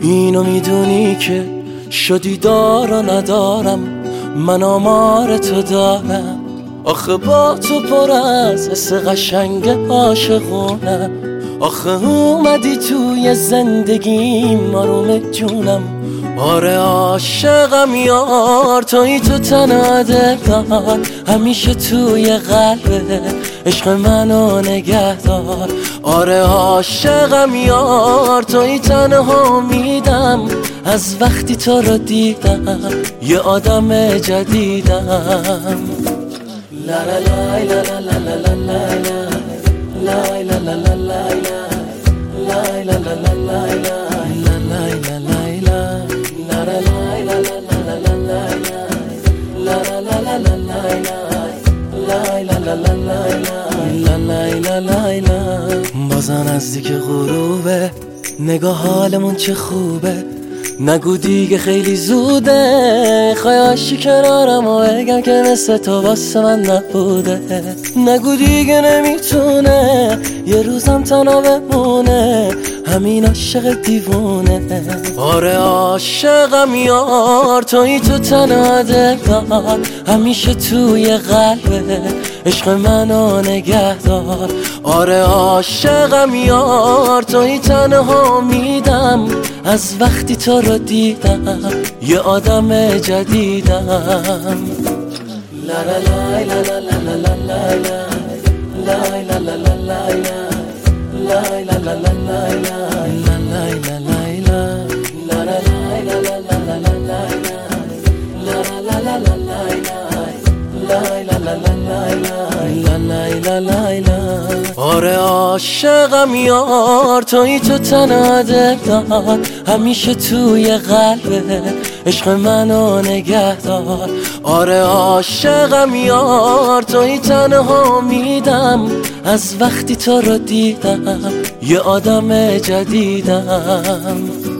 اینو میدونی که شدی دار و ندارم، من آمار تو دارم. آخه با تو پر از حس قشنگ عاشقونم. آخه اومدی توی زندگیم آروم جونم. آره عاشقم یار، توی تو تنها دلدار، همیشه توی قلبه عشق منو نگه دار. آره عاشقم یار، توی تنها امیدم، از وقتی تو رو دیدم یه آدم جدیدم. لا لا لا لا لا لا لا لا لا لا لا بازم نزدیک غروبه، نگاه حالمون چه خوبه. نگو دیگه خیلی زوده، خواهی کنارم و بگم که مثل تو واسه من نبوده. نگو دیگه نمیتونه یه روزم تنها بمونه، همین عاشق دیوونه. آره عاشقم یار، توی تو تنها دلدار، همیشه توی قلبه عشق منو نگه دار. آره عاشقم یار، توی تنها امیدم، از وقتی تو رو دیدم یه آدم جدیدم. لا لا لا لا لا لا لا لا لا لا لا آره عاشقم یار، توی تو تنها دلدار، همیشه توی قلبه عشق منو نگه دار. آره عاشقم یار، توی تنها امیدم، از وقتی تو رو دیدم یه آدم جدیدم.